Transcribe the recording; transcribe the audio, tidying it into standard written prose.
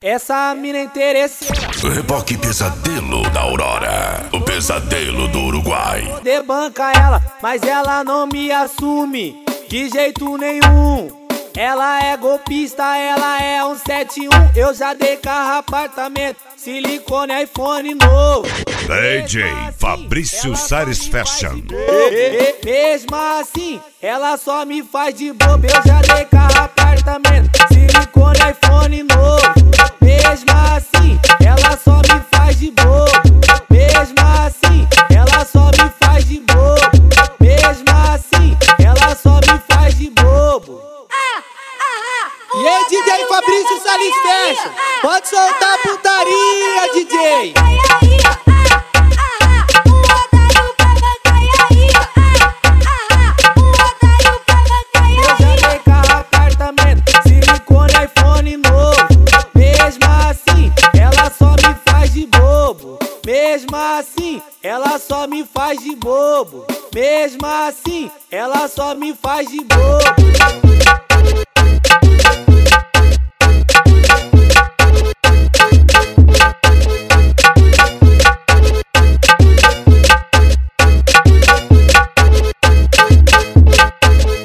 Essa mina é interesseira. Reboque Pesadelo da Aurora, o pesadelo do Uruguai. Debanca ela, mas ela não me assume de jeito nenhum. Ela é golpista, ela é um 71. Eu já dei carro, apartamento, silicone, iPhone novo. DJ Fabrício Sares Fashion. Mesmo assim, ela só me faz de bobo. Eu já dei carro, apartamento, silicone, iPhone novo. Mesmo assim, ela só me faz de bobo. Mesmo assim, ela só me faz de bobo. Mesmo assim, ela só me faz de bobo. E aí, DJ Fabrício Sares Fashion, pode soltar a putaria, DJ. Eu já dei carro, apartamento, silicone, iPhone novo. Mesmo assim, ela só me faz de bobo. Mesmo assim, ela só me faz de bobo. Mesmo assim, ela só me faz de bobo.